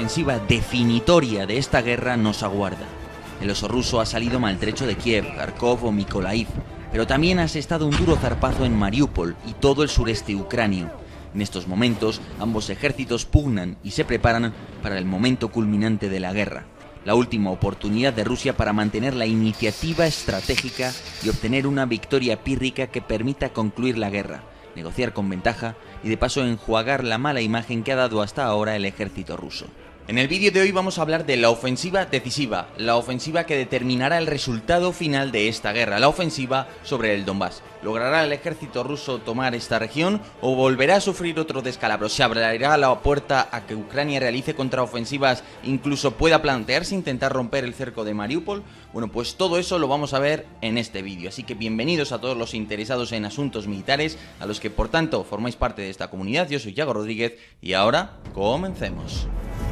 ofensiva definitoria de esta guerra nos aguarda. El oso ruso ha salido maltrecho de Kiev, Kharkov o Mykolaiv, pero también ha asestado un duro zarpazo en Mariupol y todo el sureste ucranio. En estos momentos, ambos ejércitos pugnan y se preparan para el momento culminante de la guerra, la última oportunidad de Rusia para mantener la iniciativa estratégica y obtener una victoria pírrica que permita concluir la guerra, negociar con ventaja y de paso enjuagar la mala imagen que ha dado hasta ahora el ejército ruso. En el vídeo de hoy vamos a hablar de la ofensiva decisiva, la ofensiva que determinará el resultado final de esta guerra, la ofensiva sobre el Donbass. ¿Logrará el ejército ruso tomar esta región o volverá a sufrir otro descalabro? ¿Se abrirá la puerta a que Ucrania realice contraofensivas, incluso pueda plantearse intentar romper el cerco de Mariupol? Bueno, pues todo eso lo vamos a ver en este vídeo, así que bienvenidos a todos los interesados en asuntos militares, a los que por tanto formáis parte de esta comunidad. Yo soy Yago Rodríguez y ahora comencemos.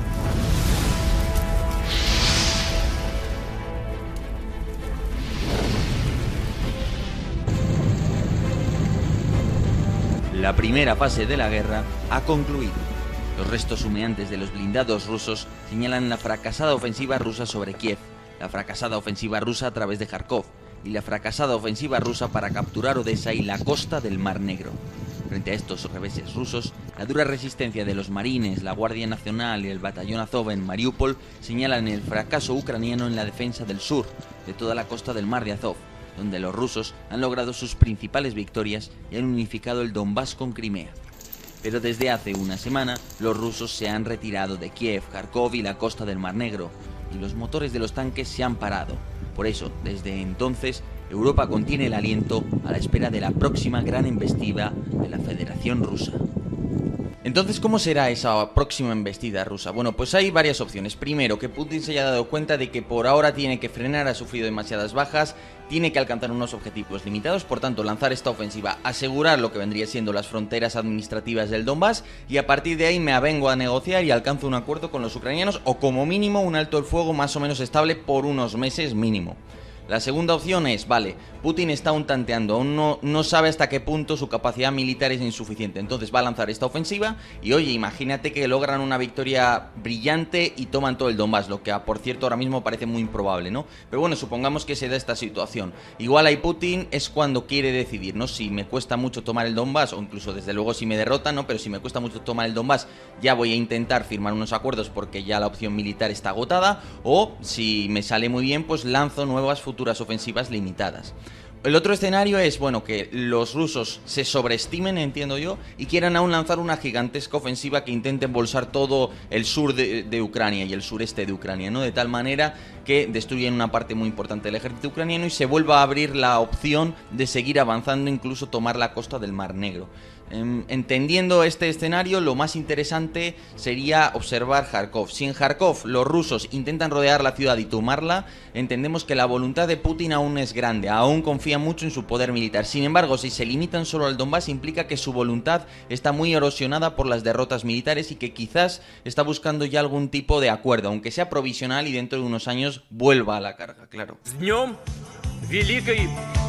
La primera fase de la guerra ha concluido. Los restos humeantes de los blindados rusos señalan la fracasada ofensiva rusa sobre Kiev, la fracasada ofensiva rusa a través de Kharkov y la fracasada ofensiva rusa para capturar Odessa y la costa del Mar Negro. Frente a estos reveses rusos, la dura resistencia de los marines, la Guardia Nacional y el batallón Azov en Mariupol señalan el fracaso ucraniano en la defensa del sur, de toda la costa del Mar de Azov, donde los rusos han logrado sus principales victorias y han unificado el Donbass con Crimea. Pero desde hace una semana, los rusos se han retirado de Kiev, Kharkov y la costa del Mar Negro, y los motores de los tanques se han parado. Por eso, desde entonces, Europa contiene el aliento a la espera de la próxima gran embestida de la Federación Rusa. Entonces, ¿cómo será esa próxima embestida rusa? Bueno, pues hay varias opciones. Primero, que Putin se haya dado cuenta de que por ahora tiene que frenar, ha sufrido demasiadas bajas, tiene que alcanzar unos objetivos limitados, por tanto lanzar esta ofensiva, asegurar lo que vendría siendo las fronteras administrativas del Donbass y a partir de ahí me avengo a negociar y alcanzo un acuerdo con los ucranianos o como mínimo un alto el fuego más o menos estable por unos meses mínimo. La segunda opción es, vale, Putin está aún tanteando, aún no sabe hasta qué punto su capacidad militar es insuficiente, entonces va a lanzar esta ofensiva y oye, imagínate que logran una victoria brillante y toman todo el Donbass, lo que por cierto ahora mismo parece muy improbable, ¿no? Pero bueno, supongamos que se da esta situación. Igual ahí Putin es cuando quiere decidir, ¿no? Si me cuesta mucho tomar el Donbass o incluso desde luego si me derrotan, ¿no? Pero si me cuesta mucho tomar el Donbass ya voy a intentar firmar unos acuerdos porque ya la opción militar está agotada o si me sale muy bien pues lanzo nuevas futuras ofensivas limitadas. El otro escenario es, bueno, que los rusos se sobreestimen, entiendo yo, y quieran aún lanzar una gigantesca ofensiva que intente embolsar todo el sur de Ucrania y el sureste de Ucrania, ¿no? De tal manera que destruyen una parte muy importante del ejército ucraniano y se vuelva a abrir la opción de seguir avanzando, incluso tomar la costa del Mar Negro. Entendiendo este escenario, lo más interesante sería observar Kharkov. Si en Kharkov los rusos intentan rodear la ciudad y tomarla, entendemos que la voluntad de Putin aún es grande, aún confía mucho en su poder militar. Sin embargo, si se limitan solo al Donbass, implica que su voluntad está muy erosionada por las derrotas militares y que quizás está buscando ya algún tipo de acuerdo, aunque sea provisional y dentro de unos años vuelva a la carga, claro. С Днем Великой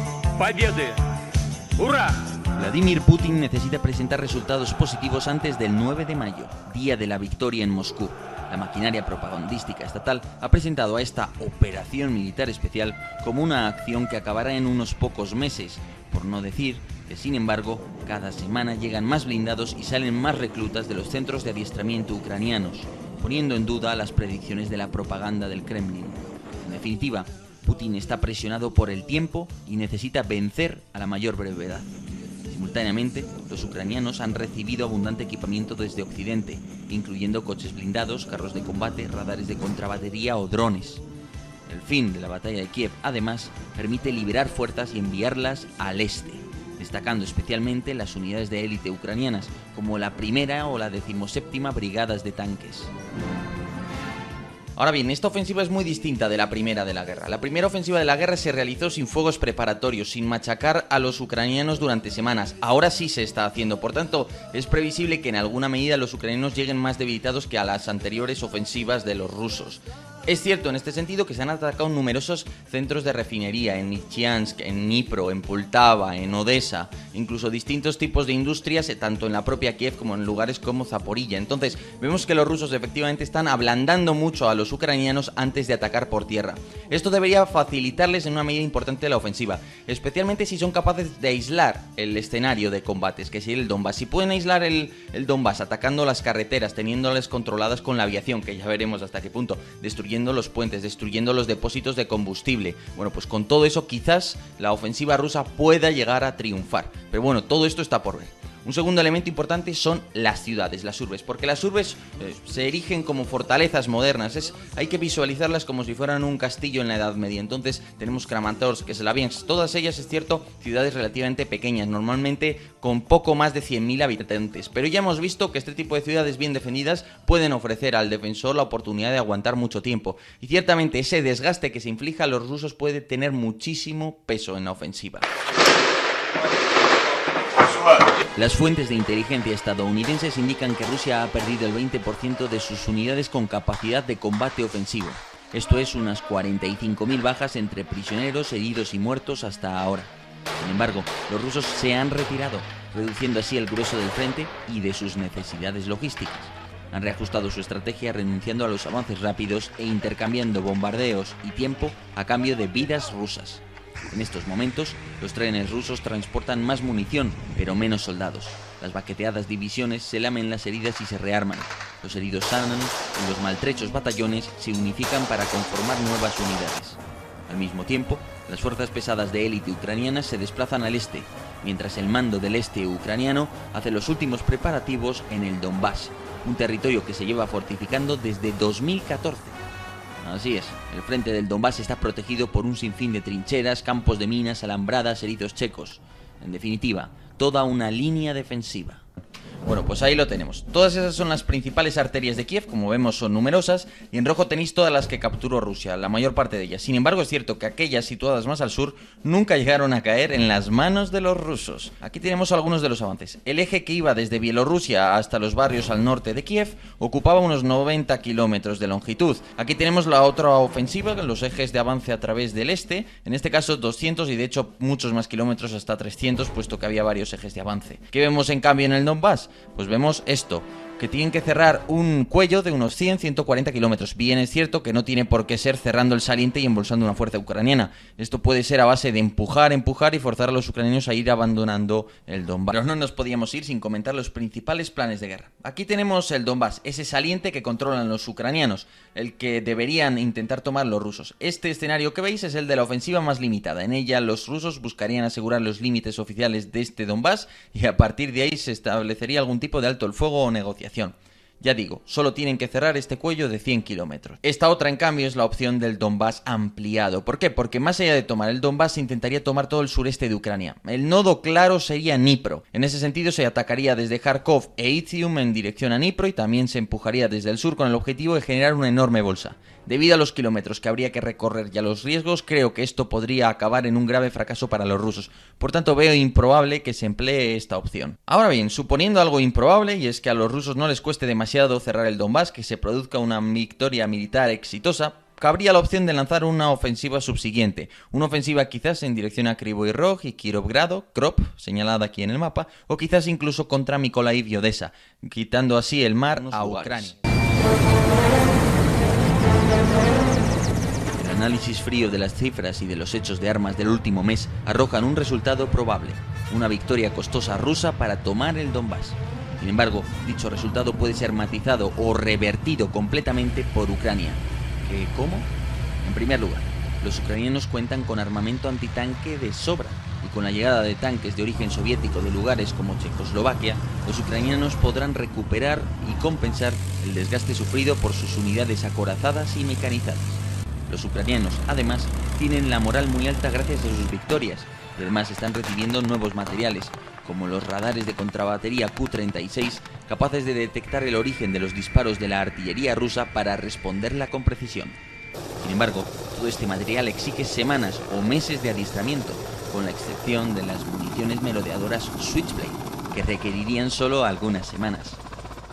Победы! ¡Hurra! Vladimir Putin necesita presentar resultados positivos antes del 9 de mayo, día de la victoria en Moscú. La maquinaria propagandística estatal ha presentado a esta operación militar especial como una acción que acabará en unos pocos meses, por no decir que, sin embargo, cada semana llegan más blindados y salen más reclutas de los centros de adiestramiento ucranianos, poniendo en duda las predicciones de la propaganda del Kremlin. En definitiva, Putin está presionado por el tiempo y necesita vencer a la mayor brevedad. Simultáneamente, los ucranianos han recibido abundante equipamiento desde Occidente, incluyendo coches blindados, carros de combate, radares de contrabatería o drones. El fin de la batalla de Kiev, además, permite liberar fuerzas y enviarlas al este, destacando especialmente las unidades de élite ucranianas, como la primera o la 17ª brigadas de tanques. Ahora bien, esta ofensiva es muy distinta de la primera de la guerra. La primera ofensiva de la guerra se realizó sin fuegos preparatorios, sin machacar a los ucranianos durante semanas. Ahora sí se está haciendo, por tanto, es previsible que en alguna medida los ucranianos lleguen más debilitados que a las anteriores ofensivas de los rusos. Es cierto en este sentido que se han atacado numerosos centros de refinería en Lisiansk, en Dnipro, en Poltava, en Odessa, incluso distintos tipos de industrias, tanto en la propia Kiev como en lugares como Zaporilla. Entonces vemos que los rusos efectivamente están ablandando mucho a los ucranianos antes de atacar por tierra. Esto debería facilitarles en una medida importante la ofensiva, especialmente si son capaces de aislar el escenario de combates, que sería el Donbass. Si pueden aislar el Donbass atacando las carreteras, teniéndolas controladas con la aviación, que ya veremos hasta qué punto, destruyendo los puentes, destruyendo los depósitos de combustible. Bueno, pues con todo eso quizás la ofensiva rusa pueda llegar a triunfar. Pero bueno, todo esto está por ver. Un segundo elemento importante son las ciudades, las urbes, porque las urbes se erigen como fortalezas modernas, hay que visualizarlas como si fueran un castillo en la Edad Media. Entonces tenemos Kramatorsk, Slaviansk, todas ellas, es cierto, ciudades relativamente pequeñas, normalmente con poco más de 100.000 habitantes, pero ya hemos visto que este tipo de ciudades bien defendidas pueden ofrecer al defensor la oportunidad de aguantar mucho tiempo, y ciertamente ese desgaste que se inflige a los rusos puede tener muchísimo peso en la ofensiva. Las fuentes de inteligencia estadounidenses indican que Rusia ha perdido el 20% de sus unidades con capacidad de combate ofensivo. Esto es unas 45.000 bajas entre prisioneros, heridos y muertos hasta ahora. Sin embargo, los rusos se han retirado, reduciendo así el grueso del frente y de sus necesidades logísticas. Han reajustado su estrategia renunciando a los avances rápidos e intercambiando bombardeos y tiempo a cambio de vidas rusas. En estos momentos, los trenes rusos transportan más munición, pero menos soldados. Las baqueteadas divisiones se lamen las heridas y se rearman. Los heridos sanan y los maltrechos batallones se unifican para conformar nuevas unidades. Al mismo tiempo, las fuerzas pesadas de élite ucranianas se desplazan al este, mientras el mando del este ucraniano hace los últimos preparativos en el Donbass, un territorio que se lleva fortificando desde 2014. Así es, el frente del Donbass está protegido por un sinfín de trincheras, campos de minas, alambradas, erizos checos. En definitiva, toda una línea defensiva. Bueno, pues ahí lo tenemos. Todas esas son las principales arterias de Kiev, como vemos son numerosas, y en rojo tenéis todas las que capturó Rusia, la mayor parte de ellas. Sin embargo, es cierto que aquellas situadas más al sur nunca llegaron a caer en las manos de los rusos. Aquí tenemos algunos de los avances. El eje que iba desde Bielorrusia hasta los barrios al norte de Kiev ocupaba unos 90 kilómetros de longitud. Aquí tenemos la otra ofensiva, los ejes de avance a través del este, en este caso 200 y de hecho muchos más kilómetros, hasta 300, puesto que había varios ejes de avance. ¿Qué vemos en cambio en el Donbass? Pues vemos esto, que tienen que cerrar un cuello de unos 100-140 kilómetros. Bien es cierto que no tiene por qué ser cerrando el saliente y embolsando una fuerza ucraniana. Esto puede ser a base de empujar y forzar a los ucranianos a ir abandonando el Donbass. Pero no nos podíamos ir sin comentar los principales planes de guerra. Aquí tenemos el Donbass, ese saliente que controlan los ucranianos, el que deberían intentar tomar los rusos. Este escenario que veis es el de la ofensiva más limitada. En ella los rusos buscarían asegurar los límites oficiales de este Donbass y a partir de ahí se establecería algún tipo de alto el fuego o negociación. Ya digo, solo tienen que cerrar este cuello de 100 kilómetros. Esta otra, en cambio, es la opción del Donbass ampliado. ¿Por qué? Porque más allá de tomar el Donbass, se intentaría tomar todo el sureste de Ucrania. El nodo claro sería Dnipro. En ese sentido, se atacaría desde Kharkov e Izium en dirección a Dnipro y también se empujaría desde el sur con el objetivo de generar una enorme bolsa. Debido a los kilómetros que habría que recorrer y a los riesgos, creo que esto podría acabar en un grave fracaso para los rusos. Por tanto, veo improbable que se emplee esta opción. Ahora bien, suponiendo algo improbable, y es que a los rusos no les cueste demasiado cerrar el Donbass, que se produzca una victoria militar exitosa, cabría la opción de lanzar una ofensiva subsiguiente. Una ofensiva quizás en dirección a Kryvyi Rog y Kirovgrado, Krop, señalada aquí en el mapa, o quizás incluso contra Mykolaiv y Odessa, quitando así el mar a Ucrania. El análisis frío de las cifras y de los hechos de armas del último mes arrojan un resultado probable, una victoria costosa rusa para tomar el Donbass. Sin embargo, dicho resultado puede ser matizado o revertido completamente por Ucrania. ¿Cómo? En primer lugar, los ucranianos cuentan con armamento antitanque de sobra, y con la llegada de tanques de origen soviético de lugares como Checoslovaquia, los ucranianos podrán recuperar y compensar el desgaste sufrido por sus unidades acorazadas y mecanizadas. Los ucranianos, además, tienen la moral muy alta gracias a sus victorias, y además están recibiendo nuevos materiales, como los radares de contrabatería Q-36, capaces de detectar el origen de los disparos de la artillería rusa para responderla con precisión. Sin embargo, todo este material exige semanas o meses de adiestramiento, con la excepción de las municiones merodeadoras Switchblade, que requerirían solo algunas semanas.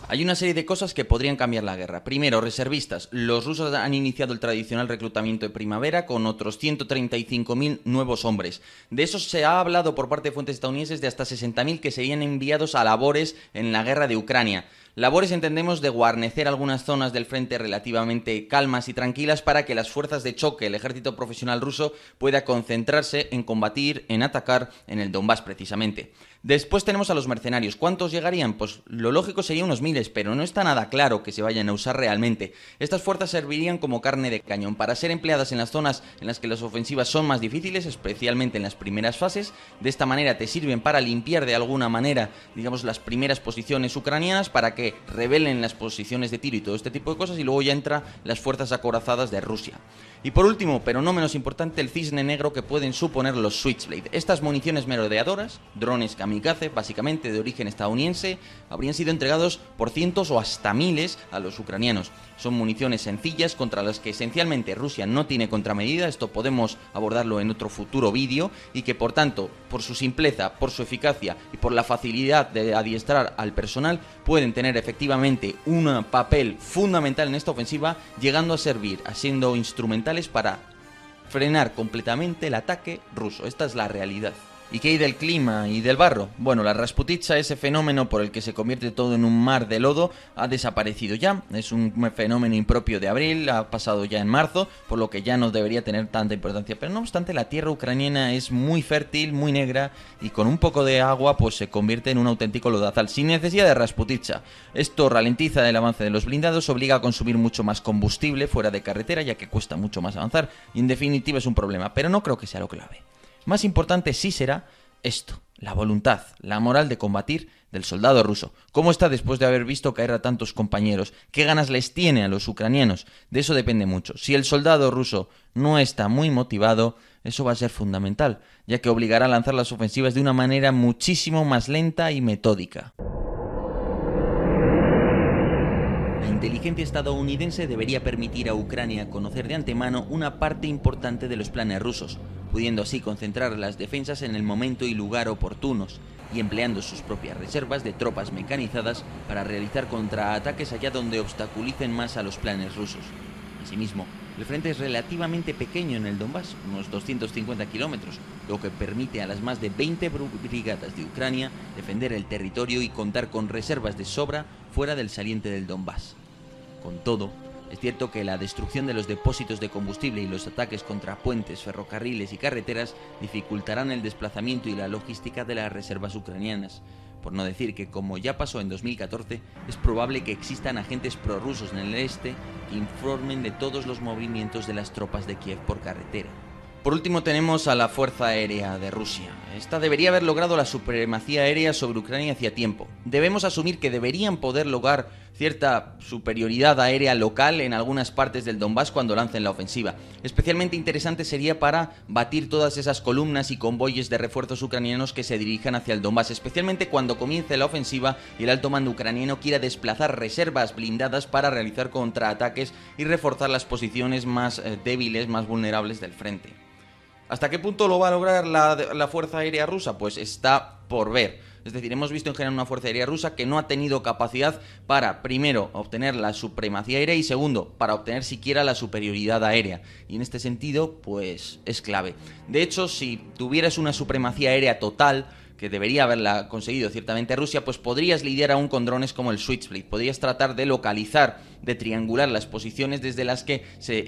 Hay una serie de cosas que podrían cambiar la guerra. Primero, reservistas. Los rusos han iniciado el tradicional reclutamiento de primavera con otros 135.000 nuevos hombres. De esos se ha hablado por parte de fuentes estadounidenses de hasta 60.000 que serían enviados a labores en la guerra de Ucrania. Labores entendemos de guarnecer algunas zonas del frente relativamente calmas y tranquilas para que las fuerzas de choque, el ejército profesional ruso, pueda concentrarse en combatir, en atacar en el Donbass precisamente. Después tenemos a los mercenarios. ¿Cuántos llegarían? Pues lo lógico sería unos miles, pero no está nada claro que se vayan a usar realmente. Estas fuerzas servirían como carne de cañón para ser empleadas en las zonas en las que las ofensivas son más difíciles, especialmente en las primeras fases. De esta manera te sirven para limpiar de alguna manera, digamos, las primeras posiciones ucranianas para que rebelen las posiciones de tiro y todo este tipo de cosas, y luego ya entra las fuerzas acorazadas de Rusia. Y por último, pero no menos importante, el cisne negro que pueden suponer los Switchblade. Estas municiones merodeadoras, drones kamikaze, básicamente de origen estadounidense, habrían sido entregados por cientos o hasta miles a los ucranianos. Son municiones sencillas contra las que esencialmente Rusia no tiene contramedida, esto podemos abordarlo en otro futuro vídeo, y que por tanto, por su simpleza, por su eficacia y por la facilidad de adiestrar al personal, pueden tener efectivamente un papel fundamental en esta ofensiva, llegando a servir, siendo instrumentales para frenar completamente el ataque ruso. Esta es la realidad. ¿Y qué hay del clima y del barro? Bueno, la Rasputitsa, ese fenómeno por el que se convierte todo en un mar de lodo, ha desaparecido ya. Es un fenómeno impropio de abril, ha pasado ya en marzo, por lo que ya no debería tener tanta importancia. Pero no obstante, la tierra ucraniana es muy fértil, muy negra, y con un poco de agua pues se convierte en un auténtico lodazal, sin necesidad de Rasputitsa. Esto ralentiza el avance de los blindados, obliga a consumir mucho más combustible fuera de carretera, ya que cuesta mucho más avanzar, y en definitiva es un problema, pero no creo que sea lo clave. Más importante sí será esto, la voluntad, la moral de combatir del soldado ruso. ¿Cómo está después de haber visto caer a tantos compañeros? ¿Qué ganas les tiene a los ucranianos? De eso depende mucho. Si el soldado ruso no está muy motivado, eso va a ser fundamental, ya que obligará a lanzar las ofensivas de una manera muchísimo más lenta y metódica. La inteligencia estadounidense debería permitir a Ucrania conocer de antemano una parte importante de los planes rusos, pudiendo así concentrar las defensas en el momento y lugar oportunos, y empleando sus propias reservas de tropas mecanizadas para realizar contraataques allá donde obstaculicen más a los planes rusos. Asimismo, el frente es relativamente pequeño en el Donbass, unos 250 kilómetros, lo que permite a las más de 20 brigadas de Ucrania defender el territorio y contar con reservas de sobra fuera del saliente del Donbass. Con todo, es cierto que la destrucción de los depósitos de combustible y los ataques contra puentes, ferrocarriles y carreteras dificultarán el desplazamiento y la logística de las reservas ucranianas. Por no decir que, como ya pasó en 2014, es probable que existan agentes prorrusos en el este que informen de todos los movimientos de las tropas de Kiev por carretera. Por último tenemos a la Fuerza Aérea de Rusia. Esta debería haber logrado la supremacía aérea sobre Ucrania hacía tiempo. Debemos asumir que deberían poder lograr cierta superioridad aérea local en algunas partes del Donbass cuando lancen la ofensiva. Especialmente interesante sería para batir todas esas columnas y convoyes de refuerzos ucranianos que se dirijan hacia el Donbass, especialmente cuando comience la ofensiva y el alto mando ucraniano quiera desplazar reservas blindadas para realizar contraataques y reforzar las posiciones más débiles, más vulnerables del frente. ¿Hasta qué punto lo va a lograr la Fuerza Aérea Rusa? Pues está por ver. Es decir, hemos visto en general una Fuerza Aérea Rusa que no ha tenido capacidad para, primero, obtener la supremacía aérea y, segundo, para obtener siquiera la superioridad aérea. Y en este sentido, pues, es clave. De hecho, si tuvieras una supremacía aérea total, que debería haberla conseguido ciertamente Rusia, pues podrías lidiar aún con drones como el Switchblade. Podrías tratar de localizar, de triangular las posiciones desde las que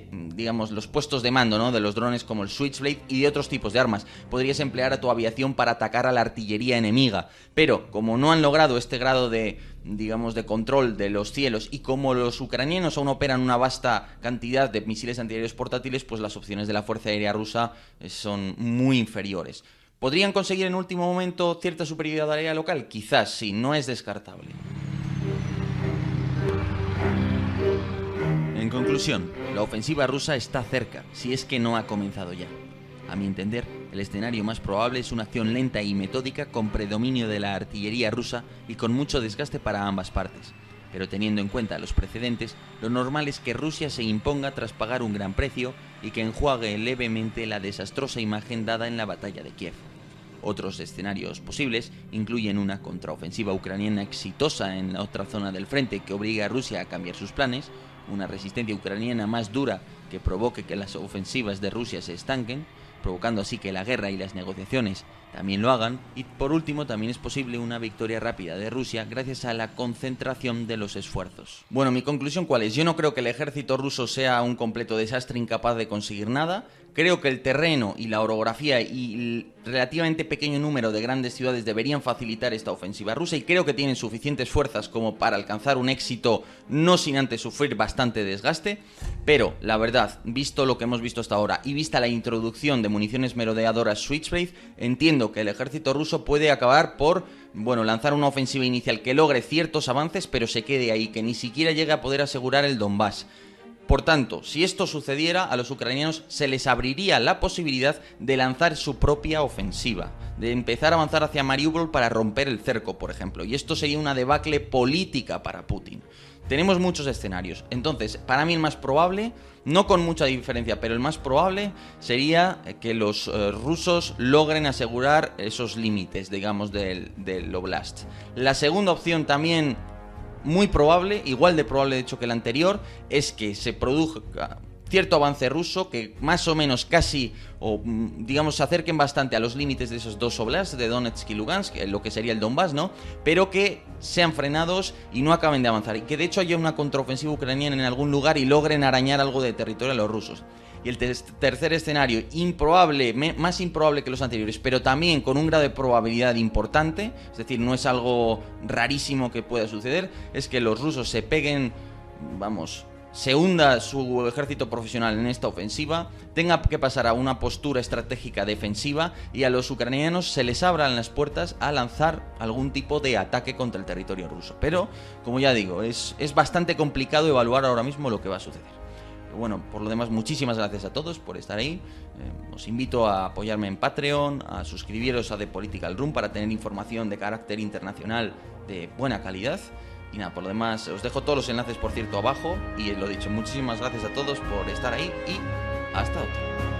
los puestos de mando, ¿no?, de los drones como el Switchblade y de otros tipos de armas. Podrías emplear a tu aviación para atacar a la artillería enemiga. Pero, como no han logrado este grado de control de los cielos y como los ucranianos aún operan una vasta cantidad de misiles antiaéreos portátiles, pues las opciones de la Fuerza Aérea Rusa son muy inferiores. ¿Podrían conseguir en último momento cierta superioridad aérea local? Quizás sí, no es descartable. En conclusión, la ofensiva rusa está cerca, si es que no ha comenzado ya. A mi entender, el escenario más probable es una acción lenta y metódica con predominio de la artillería rusa y con mucho desgaste para ambas partes. Pero teniendo en cuenta los precedentes, lo normal es que Rusia se imponga tras pagar un gran precio y que enjuague levemente la desastrosa imagen dada en la batalla de Kiev. Otros escenarios posibles incluyen una contraofensiva ucraniana exitosa en la otra zona del frente que obligue a Rusia a cambiar sus planes, una resistencia ucraniana más dura que provoque que las ofensivas de Rusia se estanquen, provocando así que la guerra y las negociaciones también lo hagan, y por último también es posible una victoria rápida de Rusia gracias a la concentración de los esfuerzos. Bueno, mi conclusión ¿cuál es? Yo no creo que el ejército ruso sea un completo desastre incapaz de conseguir nada. Creo que el terreno y la orografía y el relativamente pequeño número de grandes ciudades deberían facilitar esta ofensiva rusa, y creo que tienen suficientes fuerzas como para alcanzar un éxito no sin antes sufrir bastante desgaste. Pero la verdad, visto lo que hemos visto hasta ahora y vista la introducción de municiones merodeadoras Switchblade, entiendo que el ejército ruso puede acabar por, lanzar una ofensiva inicial que logre ciertos avances pero se quede ahí, que ni siquiera llegue a poder asegurar el Donbass. Por tanto, si esto sucediera, a los ucranianos se les abriría la posibilidad de lanzar su propia ofensiva, de empezar a avanzar hacia Mariupol para romper el cerco, por ejemplo, y esto sería una debacle política para Putin. Tenemos muchos escenarios, entonces, para mí el más probable, no con mucha diferencia, pero el más probable sería que los rusos logren asegurar esos límites, digamos, del Oblast. La segunda opción también muy probable, igual de probable de hecho que la anterior, es que se produzca cierto avance ruso que más o menos casi, o digamos, se acerquen bastante a los límites de esos dos oblasts, de Donetsk y Lugansk, lo que sería el Donbass, ¿no? Pero que sean frenados y no acaben de avanzar, y que de hecho haya una contraofensiva ucraniana en algún lugar y logren arañar algo de territorio a los rusos. Y el tercer escenario, improbable, más improbable que los anteriores, pero también con un grado de probabilidad importante, es decir, no es algo rarísimo que pueda suceder, es que los rusos se peguen, se hunda su ejército profesional en esta ofensiva, tenga que pasar a una postura estratégica defensiva y a los ucranianos se les abran las puertas a lanzar algún tipo de ataque contra el territorio ruso. Pero, como ya digo, es bastante complicado evaluar ahora mismo lo que va a suceder. Bueno, por lo demás, muchísimas gracias a todos por estar ahí. Os invito a apoyarme en Patreon, a suscribiros a The Political Room para tener información de carácter internacional de buena calidad. Y nada, por lo demás, os dejo todos los enlaces, por cierto, abajo. Y lo dicho, muchísimas gracias a todos por estar ahí y hasta otra.